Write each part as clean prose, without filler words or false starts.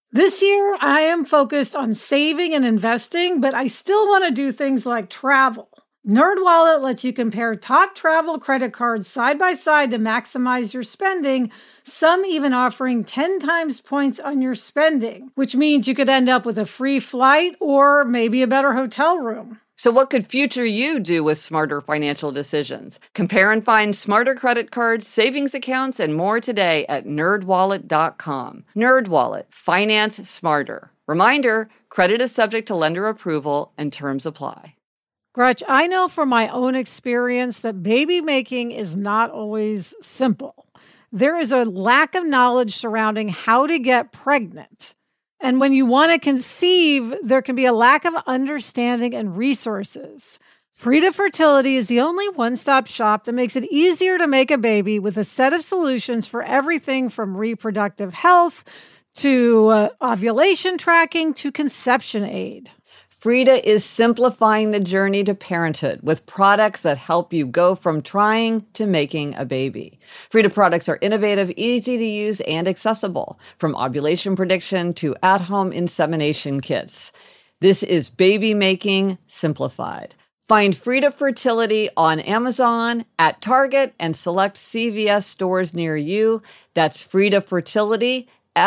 This year, I am focused on saving and investing, but I still want to do things like travel. NerdWallet lets you compare top travel credit cards side by side to maximize your spending, some even offering 10 times points on your spending, which means you could end up with a free flight or maybe a better hotel room. So what could future you do with smarter financial decisions? Compare and find smarter credit cards, savings accounts, and more today at nerdwallet.com. NerdWallet, finance smarter. Reminder, credit is subject to lender approval and terms apply. Gretch, I know from my own experience that baby making is not always simple. There is a lack of knowledge surrounding how to get pregnant. And when you want to conceive, there can be a lack of understanding and resources. Frida Fertility is the only one-stop shop that makes it easier to make a baby with a set of solutions for everything from reproductive health to ovulation tracking to conception aid. Frida is simplifying the journey to parenthood with products that help you go from trying to making a baby. Frida products are innovative, easy to use, and accessible, from ovulation prediction to at-home insemination kits. This is baby making simplified. Find Frida Fertility on Amazon, at Target, and select CVS stores near you. That's Frida Fertility,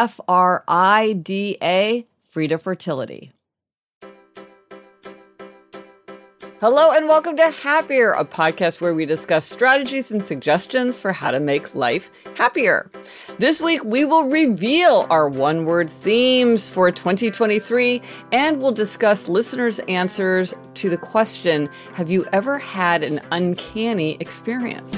Frida, Frida Fertility. Hello and welcome to Happier, a podcast where we discuss strategies and suggestions for how to make life happier. This week, we will reveal our one-word themes for 2023, and we'll discuss listeners' answers to the question, have you ever had an uncanny experience?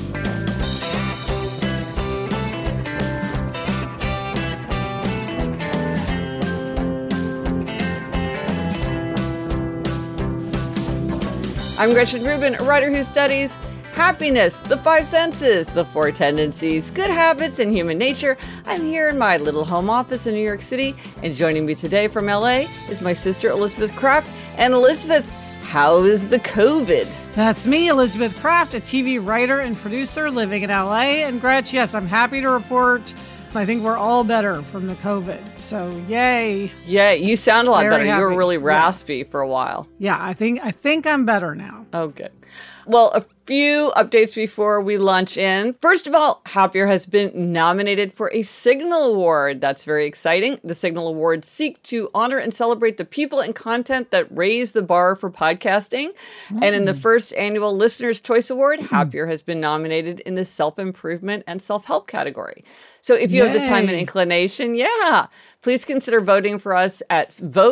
I'm Gretchen Rubin, a writer who studies happiness, the five senses, the four tendencies, good habits, and human nature. I'm here in my little home office in New York City, and joining me today from LA is my sister Elizabeth Craft. And Elizabeth, how is the COVID? That's me, Elizabeth Craft, a TV writer and producer living in LA. And Gretch, yes, I'm happy to report I think we're all better from the COVID. So yay. Yeah, you sound a lot better. Happy. You were really raspy for a while. Yeah, I think I'm better now. Oh, good. Well, a few updates before we launch in. First of all, Happier has been nominated for a Signal Award. That's very exciting. The Signal Awards seek to honor and celebrate the people and content that raise the bar for podcasting. And in the first annual Listener's Choice Award, Happier has been nominated in the self-improvement and self-help category. So if you have the time and inclination, please consider voting for us at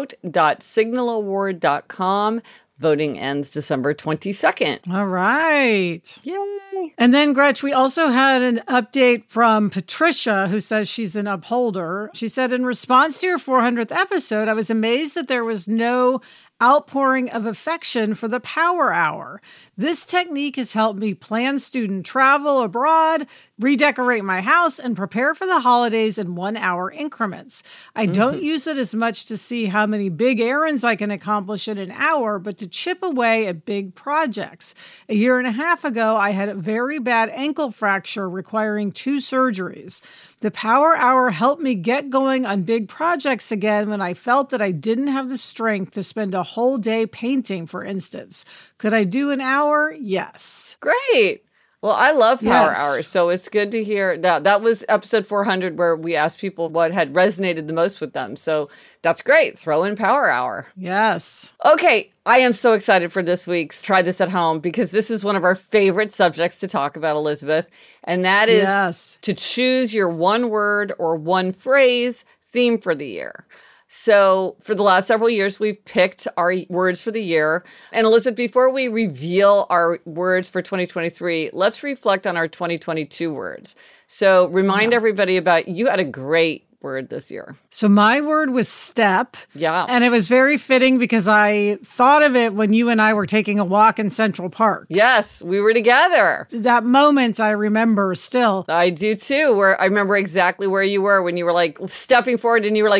vote.signalaward.com. Voting ends December 22nd. All right. Yay. And then, Gretch, we also had an update from Patricia, who says she's an upholder. She said, in response to your 400th episode, I was amazed that there was no outpouring of affection for the Power Hour. This technique has helped me plan student travel abroad, redecorate my house, and prepare for the holidays in 1 hour increments. I don't use it as much to see how many big errands I can accomplish in an hour, but to chip away at big projects. A year and a half ago, I had a very bad ankle fracture requiring 2 surgeries. The Power Hour helped me get going on big projects again when I felt that I didn't have the strength to spend a whole day painting, for instance. Could I do an hour? Yes. Great. Well, I love Power Hours, so it's good to hear that. That was episode 400 where we asked people what had resonated the most with them. So that's great. Throw in Power Hour. Yes. Okay, I am so excited for this week's Try This at Home because this is one of our favorite subjects to talk about, Elizabeth, and that is to choose your one word or one phrase theme for the year. So for the last several years, we've picked our words for the year. And Elizabeth, before we reveal our words for 2023, let's reflect on our 2022 words. So remind everybody about, you had a great word this year. So my word was step. Yeah. And it was very fitting because I thought of it when you and I were taking a walk in Central Park. Yes, we were together. That moment I remember still. I do too, where I remember exactly where you were when you were like stepping forward and you were like,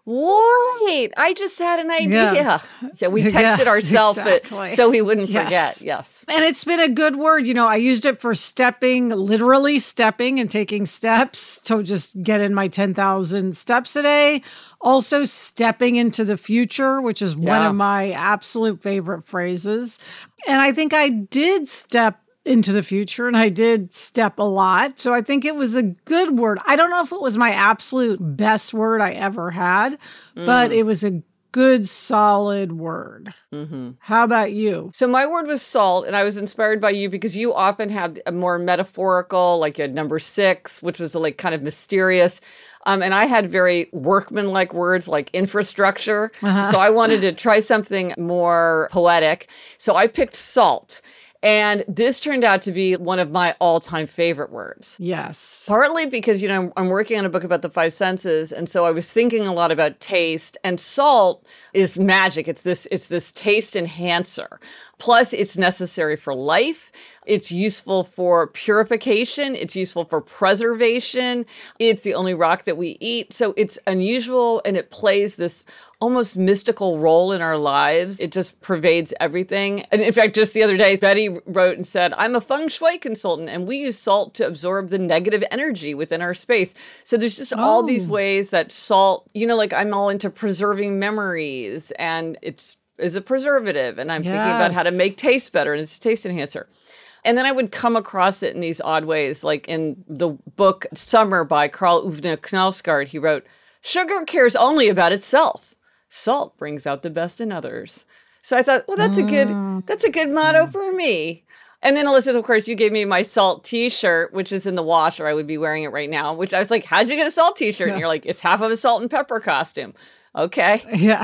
Wait, I just had an idea. Yes. Yeah, we texted ourselves so we wouldn't forget. Yes. And it's been a good word. I used it for stepping, literally stepping and taking steps to just get in my 10,000 steps a day. Also, stepping into the future, which is one of my absolute favorite phrases. And I think I did step into the future, and I did step a lot. So I think it was a good word. I don't know if it was my absolute best word I ever had, but it was a good, solid word. Mm-hmm. How about you? So my word was salt, and I was inspired by you because you often have a more metaphorical, like you had number 6, which was like kind of mysterious. And I had very workman-like words like infrastructure. So I wanted to try something more poetic. So I picked salt. And this turned out to be one of my all-time favorite words. Yes. Partly because, I'm working on a book about the 5 senses. And so I was thinking a lot about taste. And salt is magic. It's this taste enhancer. Plus, it's necessary for life. It's useful for purification. It's useful for preservation. It's the only rock that we eat. So it's unusual, and it plays this almost mystical role in our lives. It just pervades everything. And in fact, just the other day, Betty wrote and said, I'm a feng shui consultant, and we use salt to absorb the negative energy within our space. So there's just all these ways that salt, like I'm all into preserving memories, and it's is a preservative, and I'm thinking about how to make taste better, and it's a taste enhancer. And then I would come across it in these odd ways, like in the book Summer by Karl Ove Knausgaard. He wrote, sugar cares only about itself. Salt brings out the best in others. So I thought, well, that's a good motto for me. And then, Elizabeth, of course, you gave me my salt T-shirt, which is in the wash, or I would be wearing it right now, which I was like, how'd you get a salt T-shirt? And you're like, it's half of a salt and pepper costume. Okay. Yeah.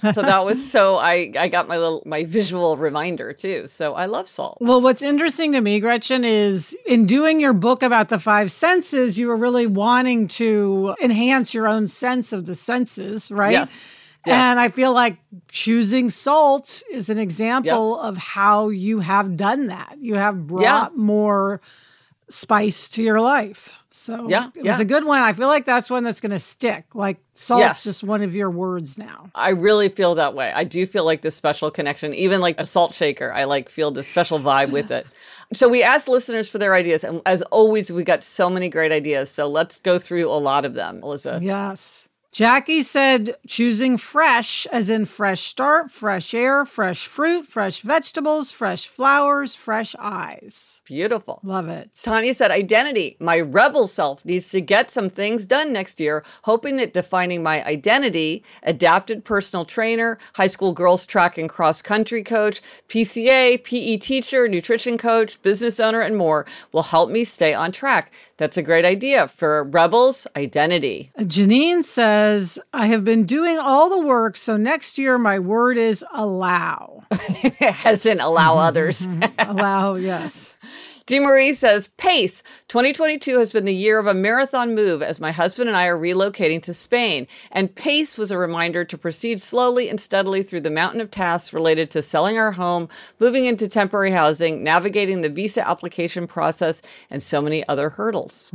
So I got my visual reminder too. So I love salt. Well, what's interesting to me, Gretchen, is in doing your book about the 5 senses, you were really wanting to enhance your own sense of the senses, right? Yes. Yeah. And I feel like choosing salt is an example of how you have done that. You have brought more spice to your life. So it was a good one. I feel like that's one that's going to stick. Like salt's just one of your words now. I really feel that way. I do feel like this special connection, even like a salt shaker. I feel this special vibe with it. So we asked listeners for their ideas. And as always, we got so many great ideas. So let's go through a lot of them, Elizabeth. Yes. Jackie said choosing fresh, as in fresh start, fresh air, fresh fruit, fresh vegetables, fresh flowers, fresh eyes. Beautiful. Love it. Tanya said identity. My rebel self needs to get some things done next year, hoping that defining my identity, adapted personal trainer, high school girls track and cross country coach, PCA, PE teacher, nutrition coach, business owner, and more will help me stay on track. That's a great idea for rebels, identity. Janine says, I have been doing all the work, so next year my word is allow. As in allow others. Allow, yes. Marie says, pace. 2022 has been the year of a marathon move as my husband and I are relocating to Spain. And pace was a reminder to proceed slowly and steadily through the mountain of tasks related to selling our home, moving into temporary housing, navigating the visa application process, and so many other hurdles.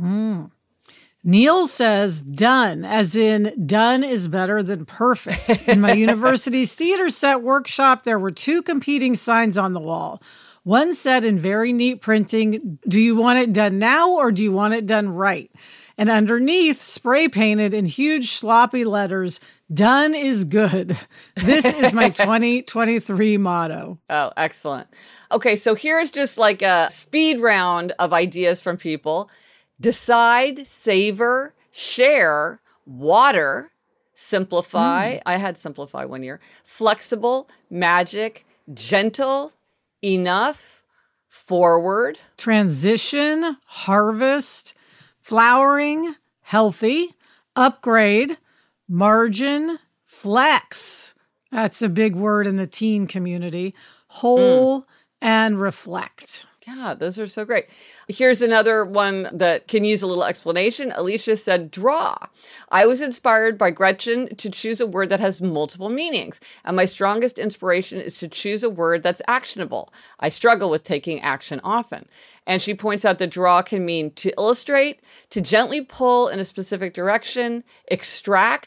Neil says done, as in done is better than perfect. In my university's theater set workshop, there were 2 competing signs on the wall. One said in very neat printing, do you want it done now or do you want it done right? And underneath, spray painted in huge sloppy letters, done is good. This is my 2023 motto. Oh, excellent. Okay, so here's just like a speed round of ideas from people. Decide, savor, share, water, simplify. I had simplify one year. Flexible, magic, gentle, enough, forward. Transition, harvest, flowering, healthy, upgrade, margin, flex. That's a big word in the teen community. Whole and reflect. Yeah, those are so great. Here's another one that can use a little explanation. Alicia said, draw. I was inspired by Gretchen to choose a word that has multiple meanings. And my strongest inspiration is to choose a word that's actionable. I struggle with taking action often. And she points out that draw can mean to illustrate, to gently pull in a specific direction, extract,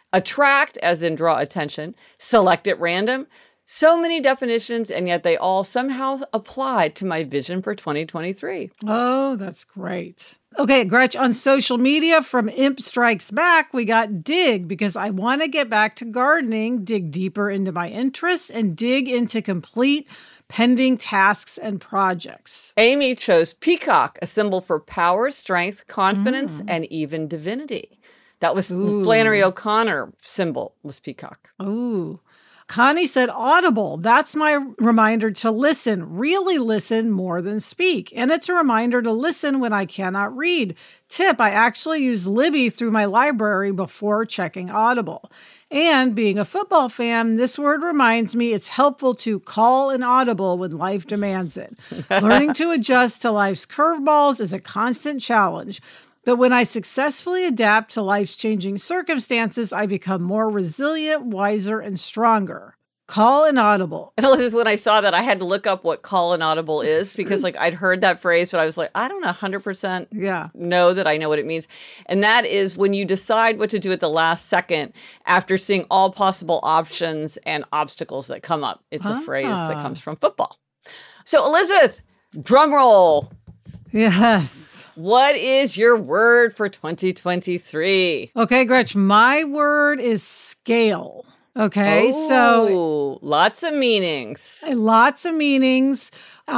Attract, as in draw attention. Select at random. So many definitions, and yet they all somehow apply to my vision for 2023. Oh, that's great. Okay, Gretch, on social media from Imp Strikes Back, we got dig because I want to get back to gardening, dig deeper into my interests, and dig into complete pending tasks and projects. Amy chose peacock, a symbol for power, strength, confidence, and even divinity. That was Flannery O'Connor symbol was peacock. Ooh. Connie said audible. That's my reminder to listen, really listen more than speak. And it's a reminder to listen when I cannot read. Tip, I actually use Libby through my library before checking Audible. And being a football fan, this word reminds me it's helpful to call an audible when life demands it. Learning to adjust to life's curveballs is a constant challenge. But when I successfully adapt to life's changing circumstances, I become more resilient, wiser, and stronger. Call an audible. And Elizabeth, when I saw that, I had to look up what call an audible is because I'd heard that phrase, but I was like, I don't 100% know that I know what it means. And that is when you decide what to do at the last second after seeing all possible options and obstacles that come up. It's a phrase that comes from football. So Elizabeth, drum roll. Yes. What is your word for 2023? Okay, Gretch, my word is scale. Okay, so lots of meanings. Lots of meanings.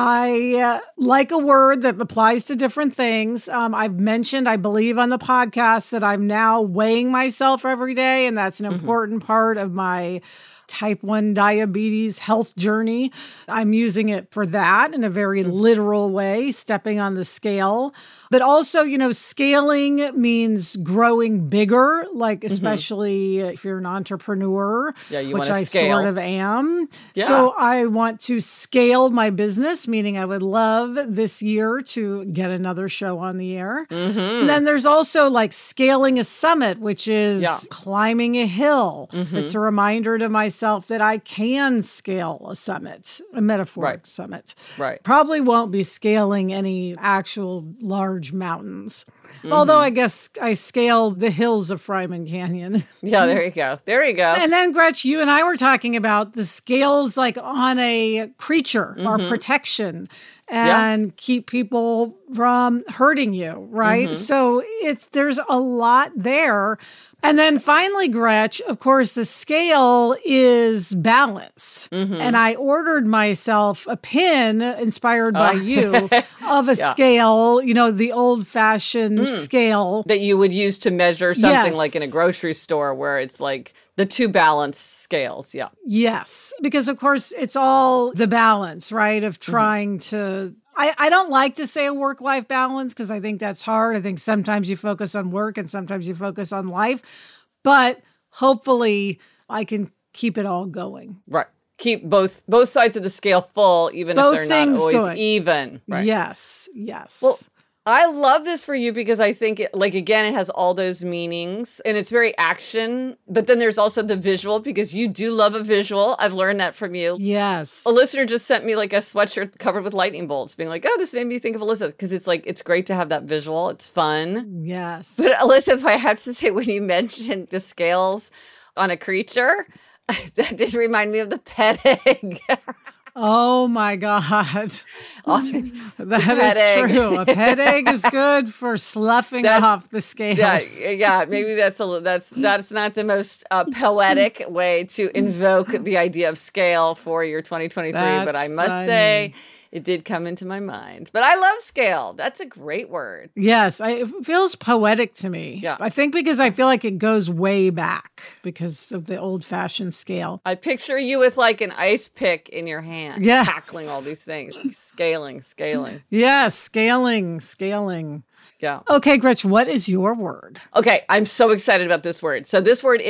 I like a word that applies to different things. I've mentioned, I believe on the podcast, that I'm now weighing myself every day, and that's an important part of my type 1 diabetes health journey. I'm using it for that in a very literal way, stepping on the scale. But also, scaling means growing bigger, like especially if you're an entrepreneur, which I sort of am. Yeah. So I want to scale my business, meaning I would love this year to get another show on the air. And then there's also like scaling a summit, which is climbing a hill. It's a reminder to myself that I can scale a summit, a metaphoric summit. Right. Probably won't be scaling any actual large mountains. Although I guess I scaled the hills of Fryman Canyon. Yeah, there you go. There you go. And then, Gretch, you and I were talking about the scales like on a creature, our protection, and keep people from hurting you, right? So there's a lot there. And then finally, Gretch, of course, the scale is balance. And I ordered myself a pin inspired by you of a scale, the old-fashioned scale. That you would use to measure something like in a grocery store where it's like the two balance scales. Yeah. Yes. Because, of course, it's all the balance, right, of trying to... I don't like to say a work-life balance because I think that's hard. I think sometimes you focus on work and sometimes you focus on life. But hopefully I can keep it all going. Right. Keep both sides of the scale full, even if they're not always even. Right. Yes. Well, I love this for you because I think it has all those meanings and it's very action, but then there's also the visual because you do love a visual. I've learned that from you. Yes. A listener just sent me like a sweatshirt covered with lightning bolts being like, oh, this made me think of Elizabeth because it's great to have that visual. It's fun. Yes. But Elizabeth, I have to say, when you mentioned the scales on a creature, that did remind me of the pet egg. Oh my God. That is true. A pet egg is good for sloughing off the scales. Yeah, maybe that's not the most poetic way to invoke the idea of scale for your 2023, but I must say it did come into my mind. But I love scale. That's a great word. Yes, it feels poetic to me. Yeah. I think because I feel like it goes way back because of the old-fashioned scale. I picture you with like an ice pick in your hand, tackling all these things. Scaling. Yes, scaling. Yeah. Okay, Gretch, what is your word? Okay, I'm so excited about this word. So this word is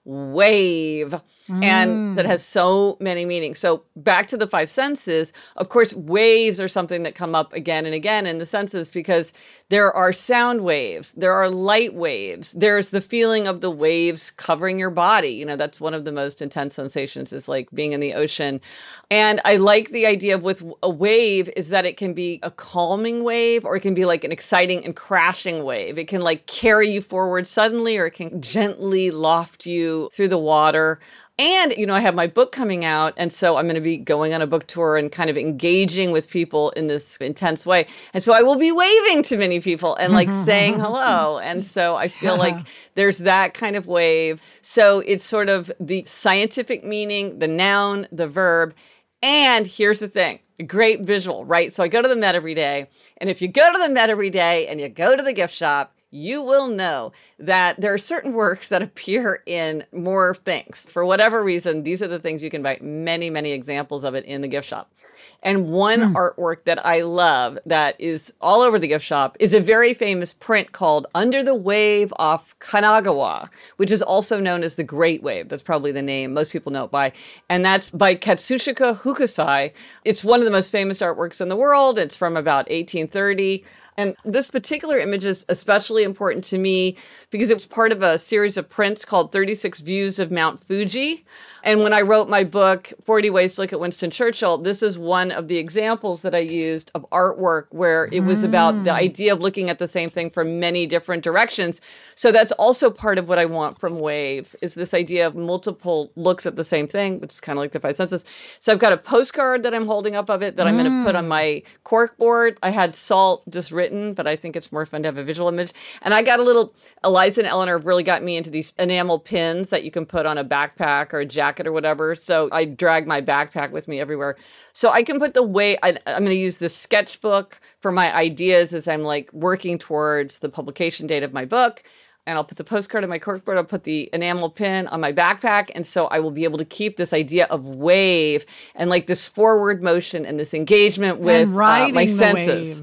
wave. And that has so many meanings. So back to the five senses, of course, waves are something that come up again and again in the senses because there are sound waves, there are light waves, there's the feeling of the waves covering your body. You know, that's one of the most intense sensations is like being in the ocean. And I like the idea of with a wave is that it can be a calming wave or it can be like an exciting and crashing wave. It can like carry you forward suddenly or it can gently loft you through the water. And, you know, I have my book coming out. And so I'm going to be going on a book tour and kind of engaging with people in this intense way. And so I will be waving to many people and like saying hello. And so I feel like there's that kind of wave. So it's sort of the scientific meaning, the noun, the verb. And here's the thing, a great visual, right? So I go to the Met every day. And if you go to the Met every day and you go to the gift shop, you will know that there are certain works that appear in more things. For whatever reason, these are the things you can buy many, many examples of it in the gift shop. And one artwork that I love that is all over the gift shop is a very famous print called Under the Wave off Kanagawa, which is also known as the Great Wave. That's probably the name most people know it by. And that's by Katsushika Hokusai. It's one of the most famous artworks in the world. It's from about 1830. And this particular image is especially important to me because it was part of a series of prints called 36 Views of Mount Fuji. And when I wrote my book, 40 Ways to Look at Winston Churchill, this is one of the examples that I used of artwork where it was about the idea of looking at the same thing from many different directions. So that's also part of what I want from Wave, is this idea of multiple looks at the same thing, which is kind of like the five senses. So I've got a postcard that I'm holding up of it that I'm going to put on my cork board. I had Salt just written, but I think it's more fun to have a visual image. And I got a little, Eliza and Eleanor really got me into these enamel pins that you can put on a backpack or a jacket or whatever. So I drag my backpack with me everywhere. So I can put the way, I'm going to use this sketchbook for my ideas as I'm like working towards the publication date of my book. And I'll put the postcard on my corkboard. I'll put the enamel pin on my backpack. And so I will be able to keep this idea of wave and like this forward motion and this engagement with my senses.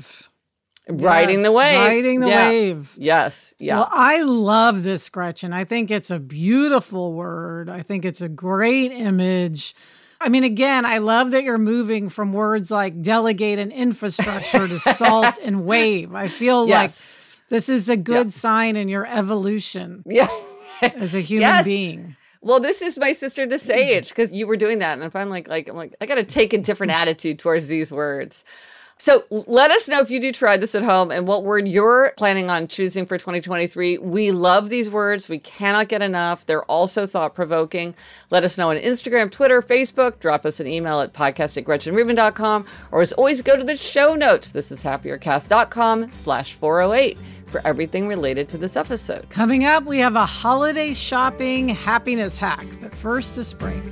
Riding the wave. Riding the wave. Yes. Yeah. Well, I love this, Gretchen. I think it's a beautiful word. I think it's a great image. I mean, again, I love that you're moving from words like delegate and infrastructure to salt and wave. I feel like this is a good sign in your evolution as a human being. Well, this is my sister, the sage, because you were doing that. And if I'm like, I got to take a different attitude towards these words. So let us know if you do try this at home and what word you're planning on choosing for 2023. We love these words. We cannot get enough. They're also thought-provoking. Let us know on Instagram, Twitter, Facebook. Drop us an email at podcast@gretchenrubin.com. Or as always, go to the show notes. This is happiercast.com/408 for everything related to this episode. Coming up, we have a holiday shopping happiness hack. But first, this break.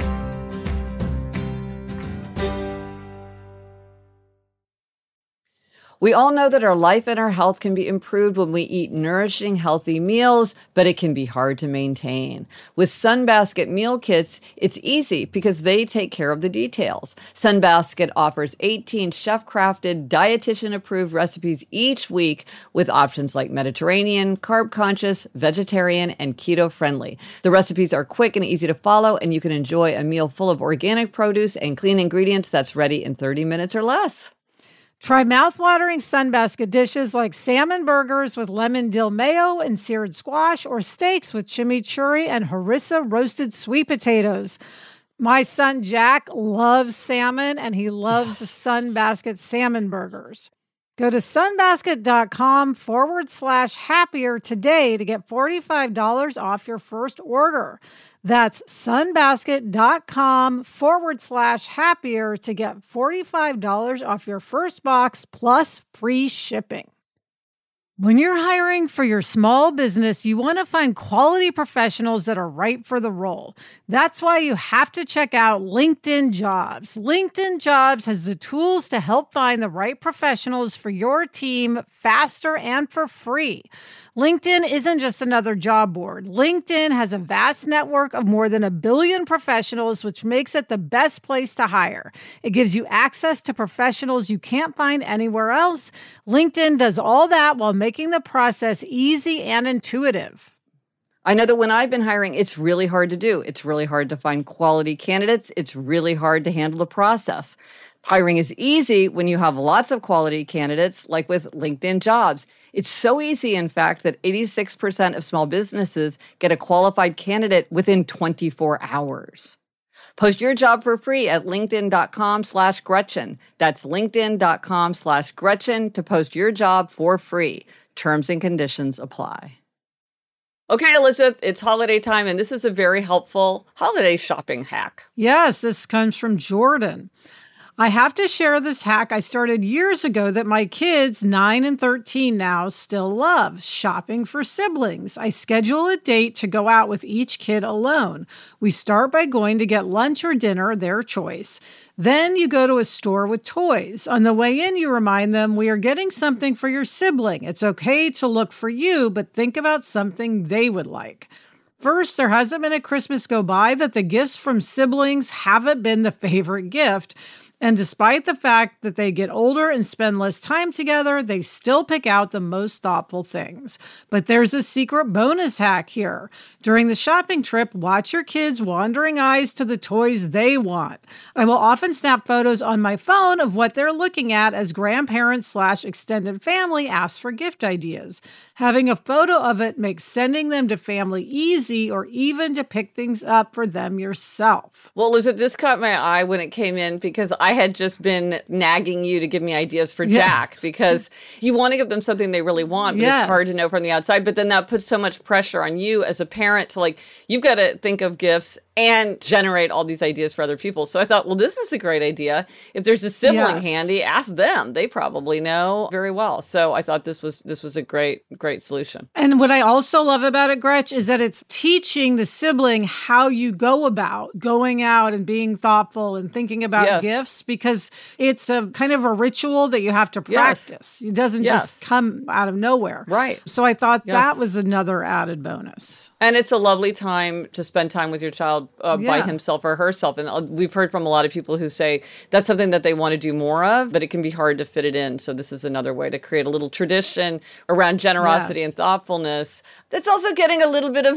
We all know that our life and our health can be improved when we eat nourishing, healthy meals, but it can be hard to maintain. With Sunbasket meal kits, it's easy because they take care of the details. Sunbasket offers 18 chef-crafted, dietitian-approved recipes each week with options like Mediterranean, carb-conscious, vegetarian, and keto-friendly. The recipes are quick and easy to follow, and you can enjoy a meal full of organic produce and clean ingredients that's ready in 30 minutes or less. Try mouthwatering Sunbasket dishes like salmon burgers with lemon dill mayo and seared squash, or steaks with chimichurri and harissa roasted sweet potatoes. My son Jack loves salmon, and he loves Sunbasket salmon burgers. Go to sunbasket.com/happier today to get $45 off your first order. That's sunbasket.com/happier to get $45 off your first box plus free shipping. When you're hiring for your small business, you want to find quality professionals that are right for the role. That's why you have to check out LinkedIn Jobs. LinkedIn Jobs has the tools to help find the right professionals for your team faster and for free. LinkedIn isn't just another job board. LinkedIn has a vast network of more than 1 billion professionals, which makes it the best place to hire. It gives you access to professionals you can't find anywhere else. LinkedIn does all that while making the process easy and intuitive. I know that when I've been hiring, it's really hard to do. It's really hard to find quality candidates. It's really hard to handle the process. Hiring is easy when you have lots of quality candidates, like with LinkedIn Jobs. It's so easy, in fact, that 86% of small businesses get a qualified candidate within 24 hours. Post your job for free at linkedin.com/Gretchen. That's linkedin.com/Gretchen to post your job for free. Terms and conditions apply. Okay, Elizabeth, it's holiday time, and this is a very helpful holiday shopping hack. Yes, this comes from Jordan. I have to share this hack I started years ago that my kids, 9 and 13 now, still love: shopping for siblings. I schedule a date to go out with each kid alone. We start by going to get lunch or dinner, their choice. Then you go to a store with toys. On the way in, you remind them, we are getting something for your sibling. It's okay to look for you, but think about something they would like. First, there hasn't been a Christmas go by that the gifts from siblings haven't been the favorite gift. And despite the fact that they get older and spend less time together, they still pick out the most thoughtful things. But there's a secret bonus hack here. During the shopping trip, watch your kids' wandering eyes to the toys they want. I will often snap photos on my phone of what they're looking at as grandparents/extended family ask for gift ideas. Having a photo of it makes sending them to family easy, or even to pick things up for them yourself. Well, Elizabeth, this caught my eye when it came in because I had just been nagging you to give me ideas for Jack, because you want to give them something they really want, but it's hard to know from the outside. But then that puts so much pressure on you as a parent to, like, you've got to think of gifts and generate all these ideas for other people. So I thought, well, this is a great idea. If there's a sibling handy, ask them. They probably know very well. So I thought this was a great solution. And what I also love about it, Gretch, is that it's teaching the sibling how you go about going out and being thoughtful and thinking about gifts, because it's a kind of a ritual that you have to practice. It doesn't just come out of nowhere. Right. So I thought that was another added bonus. And it's a lovely time to spend time with your child by himself or herself. And we've heard from a lot of people who say that's something that they want to do more of, but it can be hard to fit it in. So this is another way to create a little tradition around generosity and thoughtfulness. That's also getting a little bit of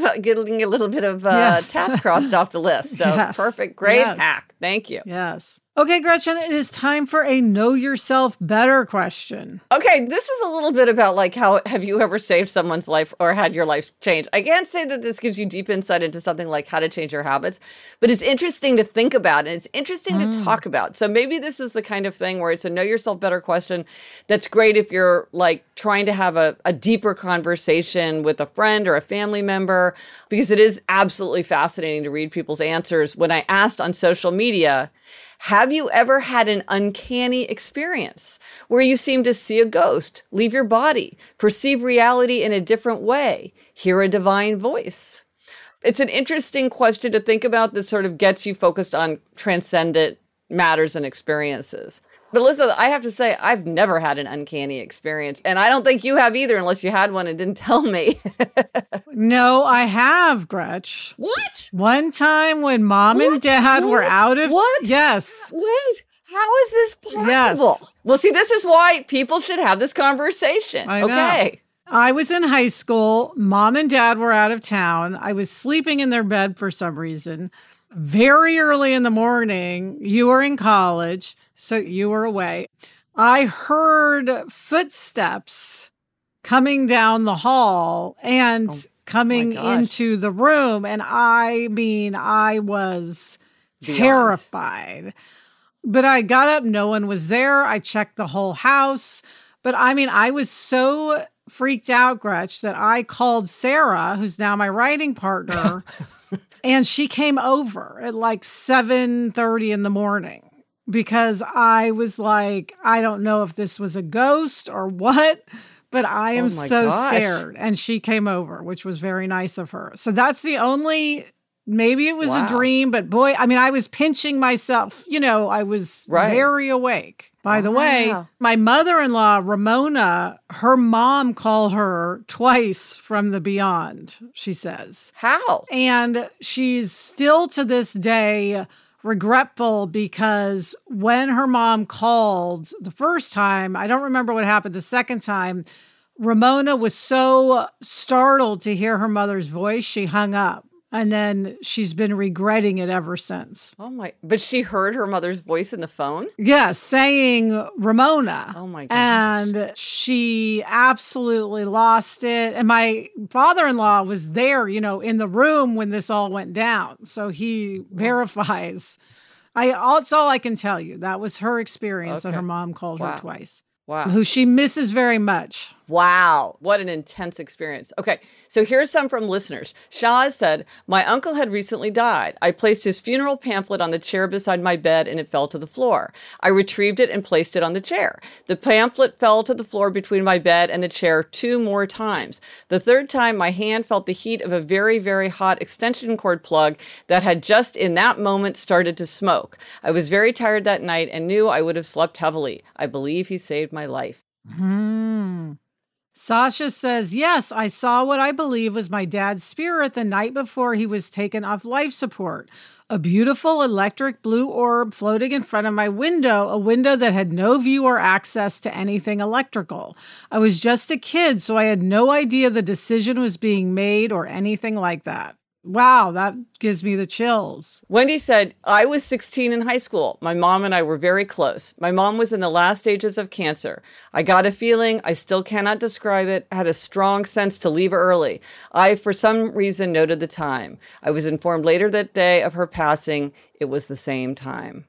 task crossed off the list. So perfect. Great hack. Thank you. Yes. Okay, Gretchen, it is time for a Know Yourself Better question. Okay, this is a little bit about, like, how have you ever saved someone's life or had your life change? I can't say that this gives you deep insight into something like how to change your habits, but it's interesting to think about and it's interesting to talk about. So maybe this is the kind of thing where it's a Know Yourself Better question that's great if you're, like, trying to have a deeper conversation with a friend or a family member, because it is absolutely fascinating to read people's answers. When I asked on social media, have you ever had an uncanny experience where you seem to see a ghost, leave your body, perceive reality in a different way, hear a divine voice? It's an interesting question to think about that sort of gets you focused on transcendent matters and experiences. But Elizabeth, I have to say, I've never had an uncanny experience. And I don't think you have either, unless you had one and didn't tell me. No, I have, Gretch. What? One time when Mom and Dad were out of... What? Yes. Wait, how is this possible? Yes. Well, see, this is why people should have this conversation. I know. Okay. I was in high school. Mom and Dad were out of town. I was sleeping in their bed for some reason. Very early in the morning, you were in college, so you were away. I heard footsteps coming down the hall and coming into the room. And I mean, I was terrified. But I got up. No one was there. I checked the whole house. But I mean, I was so freaked out, Gretch, that I called Sarah, who's now my writing partner. And she came over at like 7:30 in the morning because I was like, I don't know if this was a ghost or what, but I am so scared. And she came over, which was very nice of her. So that's the only, maybe it was a dream, but boy, I mean, I was pinching myself. You know, I was very awake. By the way, my mother-in-law, Ramona, her mom called her twice from the beyond, she says. How? And she's still to this day regretful because when her mom called the first time, I don't remember what happened the second time, Ramona was so startled to hear her mother's voice, she hung up. And then she's been regretting it ever since. Oh my, but she heard her mother's voice in the phone? Yes, saying Ramona. Oh my gosh. And she absolutely lost it. And my father-in-law was there, in the room when this all went down. So he verifies. That's all I can tell you. That was her experience, that her mom called her twice. Wow. Who she misses very much. Wow. What an intense experience. Okay. So here's some from listeners. Shaz said, my uncle had recently died. I placed his funeral pamphlet on the chair beside my bed and it fell to the floor. I retrieved it and placed it on the chair. The pamphlet fell to the floor between my bed and the chair 2 more times. The 3rd time, my hand felt the heat of a very, very hot extension cord plug that had just in that moment started to smoke. I was very tired that night and knew I would have slept heavily. I believe he saved my life. Sasha says, yes, I saw what I believe was my dad's spirit the night before he was taken off life support. A beautiful electric blue orb floating in front of my window, a window that had no view or access to anything electrical. I was just a kid, so I had no idea the decision was being made or anything like that. Wow, that gives me the chills. Wendy said, I was 16 in high school. My mom and I were very close. My mom was in the last stages of cancer. I got a feeling, I still cannot describe it, had a strong sense to leave early. I, for some reason, noted the time. I was informed later that day of her passing. It was the same time.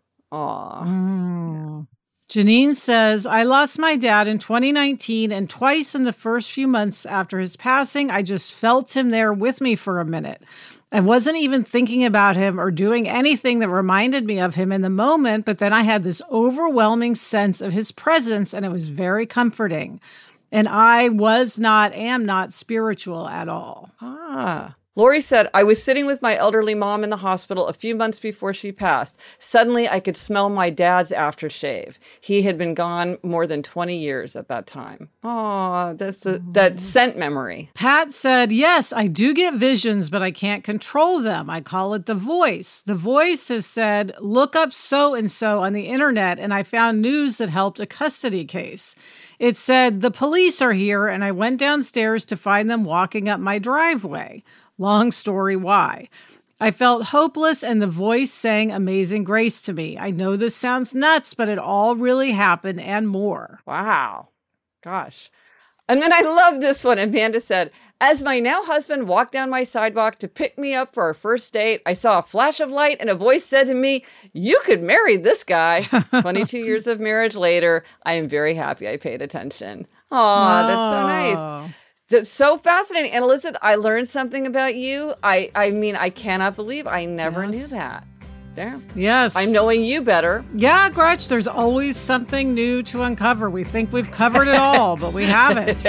Aw. Janine says, I lost my dad in 2019 and twice in the first few months after his passing, I just felt him there with me for a minute. I wasn't even thinking about him or doing anything that reminded me of him in the moment, but then I had this overwhelming sense of his presence and it was very comforting. And I am not spiritual at all. Lori said, I was sitting with my elderly mom in the hospital a few months before she passed. Suddenly, I could smell my dad's aftershave. He had been gone more than 20 years at that time. Oh, that scent memory. Pat said, yes, I do get visions, but I can't control them. I call it the voice. The voice has said, look up so-and-so on the internet, and I found news that helped a custody case. It said, the police are here, and I went downstairs to find them walking up my driveway. Long story why. I felt hopeless and the voice sang Amazing Grace to me. I know this sounds nuts, but it all really happened and more. Wow. Gosh. And then I love this one. Amanda said, as my now husband walked down my sidewalk to pick me up for our first date, I saw a flash of light and a voice said to me, you could marry this guy. 22 years of marriage later, I am very happy I paid attention. Aw, that's so nice. That's so fascinating. And Elizabeth, I learned something about you. I mean, I cannot believe I never knew that. There. Yes. I'm knowing you better. Yeah, Gretch, there's always something new to uncover. We think we've covered it all, but we haven't.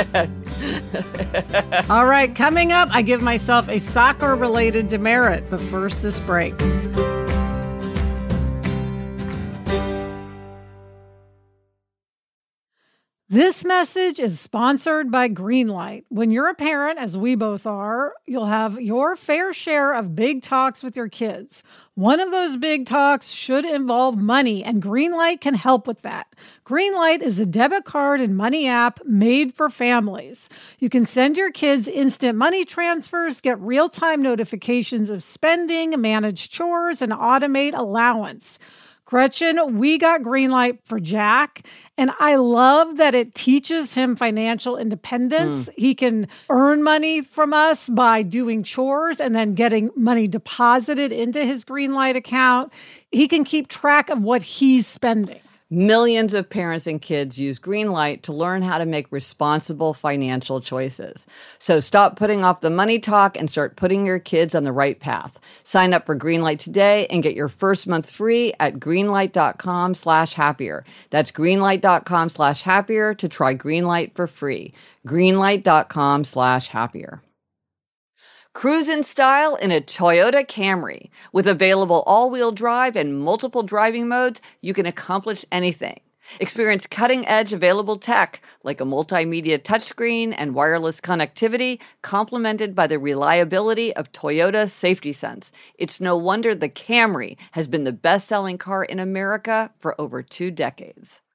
All right, coming up, I give myself a soccer-related demerit, but first this break. This message is sponsored by Greenlight. When you're a parent, as we both are, you'll have your fair share of big talks with your kids. One of those big talks should involve money, and Greenlight can help with that. Greenlight is a debit card and money app made for families. You can send your kids instant money transfers, get real-time notifications of spending, manage chores, and automate allowance. Gretchen, we got Greenlight for Jack, and I love that it teaches him financial independence. He can earn money from us by doing chores and then getting money deposited into his Greenlight account. He can keep track of what he's spending. Millions of parents and kids use Greenlight to learn how to make responsible financial choices. So stop putting off the money talk and start putting your kids on the right path. Sign up for Greenlight today and get your first month free at greenlight.com/happier. That's greenlight.com/happier to try Greenlight for free. Greenlight.com/happier. Cruise in style in a Toyota Camry. With available all-wheel drive and multiple driving modes, you can accomplish anything. Experience cutting-edge available tech like a multimedia touchscreen and wireless connectivity, complemented by the reliability of Toyota Safety Sense. It's no wonder the Camry has been the best-selling car in America for over 2 decades.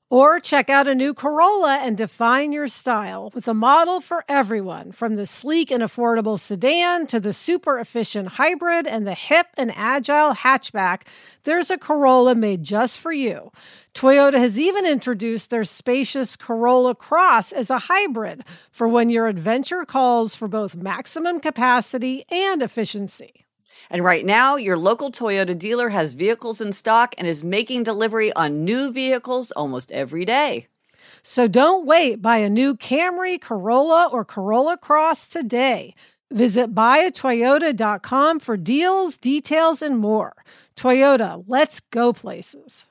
Or check out a new Corolla and define your style with a model for everyone, from the sleek and affordable sedan to the super efficient hybrid and the hip and agile hatchback. There's a Corolla made just for you. Toyota has even introduced their spacious Corolla Cross as a hybrid for when your adventure calls for both maximum capacity and efficiency. And right now, your local Toyota dealer has vehicles in stock and is making delivery on new vehicles almost every day. So don't wait. Buy a new Camry, Corolla, or Corolla Cross today. Visit buyatoyota.com for deals, details, and more. Toyota, let's go places.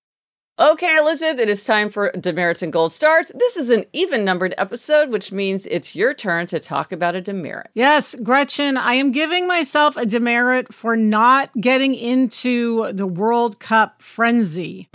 Okay, Elizabeth, it is time for demerits and gold stars. This is an even-numbered episode, which means it's your turn to talk about a demerit. Yes, Gretchen, I am giving myself a demerit for not getting into the World Cup frenzy.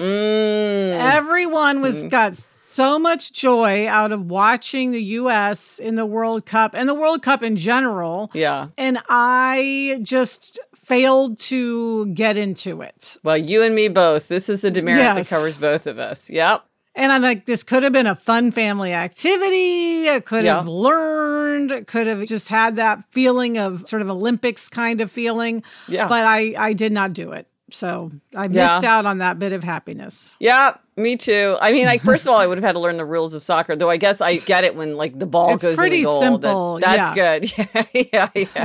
Everyone got so much joy out of watching the U.S. in the World Cup and the World Cup in general. Yeah. And I just failed to get into it. Well, you and me both. This is a demerit that covers both of us. Yep. And I'm like, this could have been a fun family activity. I could have learned, could have just had that feeling of sort of Olympics kind of feeling. Yeah. But I did not do it. So I missed out on that bit of happiness. Yeah, me too. I mean, like, first of all, I would have had to learn the rules of soccer, though I guess I get it when, like, the ball goes in the goal. Simple. That's good. Yeah.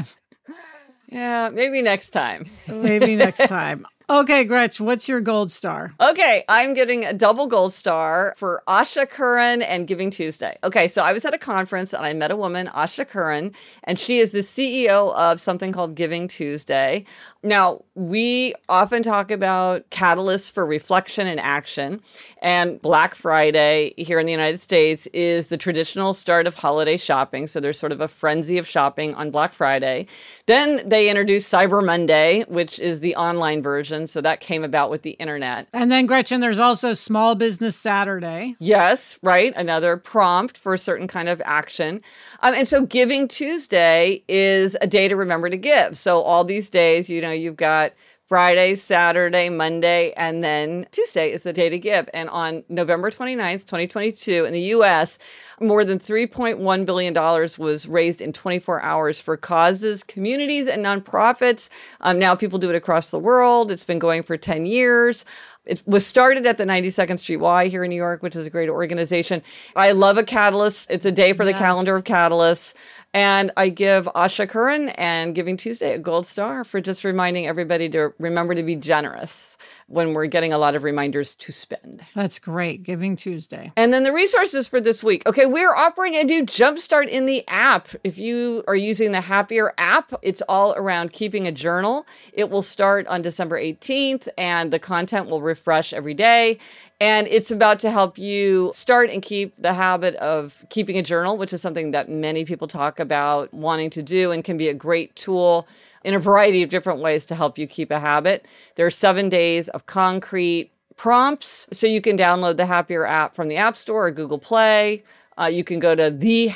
Yeah, maybe next time. Maybe next time. Okay, Gretch, what's your gold star? Okay, I'm getting a double gold star for Asha Curran and Giving Tuesday. Okay, so I was at a conference and I met a woman, Asha Curran, and she is the CEO of something called Giving Tuesday. Now, we often talk about catalysts for reflection and action, and Black Friday here in the United States is the traditional start of holiday shopping, so there's sort of a frenzy of shopping on Black Friday. Then they introduced Cyber Monday, which is the online version. So that came about with the internet. And then, Gretchen, there's also Small Business Saturday. Yes, right. Another prompt for a certain kind of action. And so Giving Tuesday is a day to remember to give. So all these days, you've got Friday, Saturday, Monday, and then Tuesday is the day to give. And on November 29th, 2022, in the U.S., more than $3.1 billion was raised in 24 hours for causes, communities, and nonprofits. Now people do it across the world. It's been going for 10 years. It was started at the 92nd Street Y here in New York, which is a great organization. I love a catalyst. It's a day for the calendar of catalysts. And I give Asha Curran and Giving Tuesday a gold star for just reminding everybody to remember to be generous when we're getting a lot of reminders to spend. That's great. Giving Tuesday. And then the resources for this week. Okay, we're offering a new jumpstart in the app. If you are using the Happier app, it's all around keeping a journal. It will start on December 18th, and the content will refresh every day. And it's about to help you start and keep the habit of keeping a journal, which is something that many people talk about wanting to do and can be a great tool in a variety of different ways to help you keep a habit. There are 7 days of concrete prompts, so you can download the Happier app from the App Store or Google Play. You can go to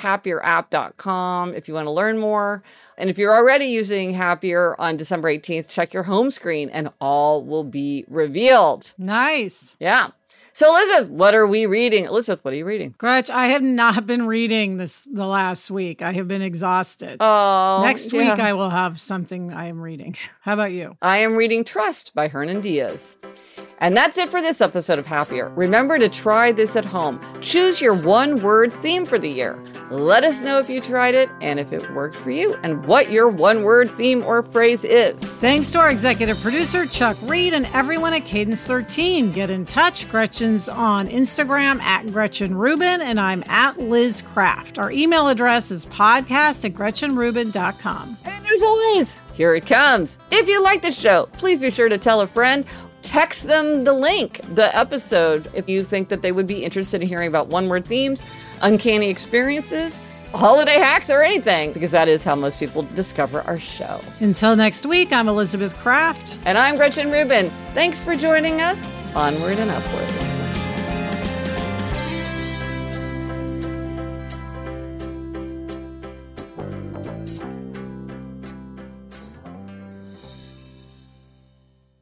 thehappierapp.com if you want to learn more. And if you're already using Happier on December 18th, check your home screen and all will be revealed. Nice. Yeah. So, Elizabeth, what are we reading? Elizabeth, what are you reading? Gretch, I have not been reading the last week. I have been exhausted. Oh, next week I will have something I am reading. How about you? I am reading Trust by Hernan Diaz. And that's it for this episode of Happier. Remember to try this at home. Choose your one-word theme for the year. Let us know if you tried it and if it worked for you and what your one-word theme or phrase is. Thanks to our executive producer, Chuck Reed, and everyone at Cadence 13. Get in touch. Gretchen's on Instagram at Gretchen Rubin, and I'm at Liz Craft. Our email address is podcast@GretchenRubin.com. And as always, here it comes. If you like the show, please be sure to tell a friend. Text them the link, the episode, if you think that they would be interested in hearing about one-word themes, uncanny experiences, holiday hacks, or anything, because that is how most people discover our show. Until next week, I'm Elizabeth Craft. And I'm Gretchen Rubin. Thanks for joining us. Onward and upward.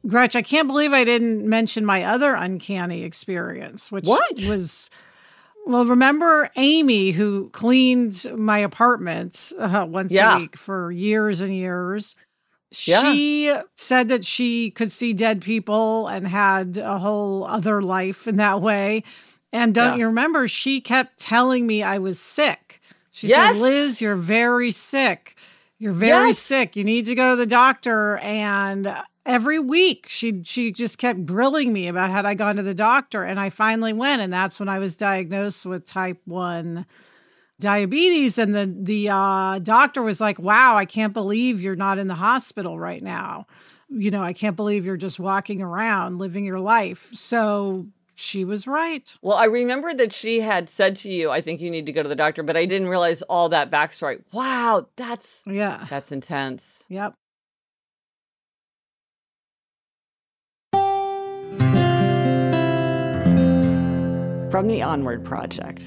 Gretch, I can't believe I didn't mention my other uncanny experience, which was, well, remember Amy, who cleaned my apartment once a week for years and years? She said that she could see dead people and had a whole other life in that way. And don't you remember, she kept telling me I was sick. She said, Liz, you're very sick. You're very sick. You need to go to the doctor. And every week she just kept grilling me about had I gone to the doctor. And I finally went. And that's when I was diagnosed with type 1 diabetes. And the doctor was like, wow, I can't believe you're not in the hospital right now. You know, I can't believe you're just walking around living your life. So she was right. Well, I remember that she had said to you, I think you need to go to the doctor, but I didn't realize all that backstory. Wow, that's intense. Yep. From the Onward Project.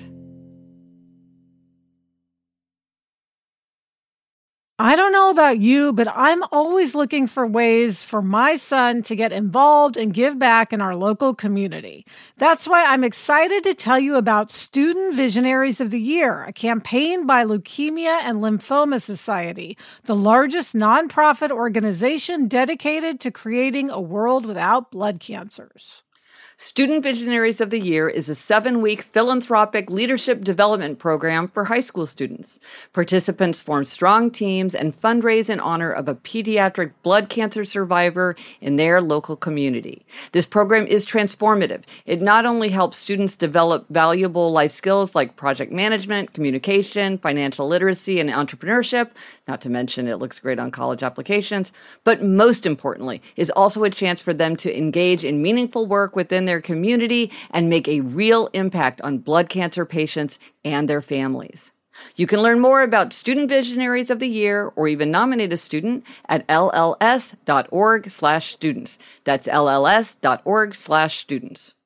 I don't know about you, but I'm always looking for ways for my son to get involved and give back in our local community. That's why I'm excited to tell you about Student Visionaries of the Year, a campaign by Leukemia and Lymphoma Society, the largest nonprofit organization dedicated to creating a world without blood cancers. Student Visionaries of the Year is a 7-week philanthropic leadership development program for high school students. Participants form strong teams and fundraise in honor of a pediatric blood cancer survivor in their local community. This program is transformative. It not only helps students develop valuable life skills like project management, communication, financial literacy, and entrepreneurship, not to mention it looks great on college applications, but most importantly, is also a chance for them to engage in meaningful work within their community and make a real impact on blood cancer patients and their families. You can learn more about Student Visionaries of the Year or even nominate a student at lls.org/students. That's lls.org/students.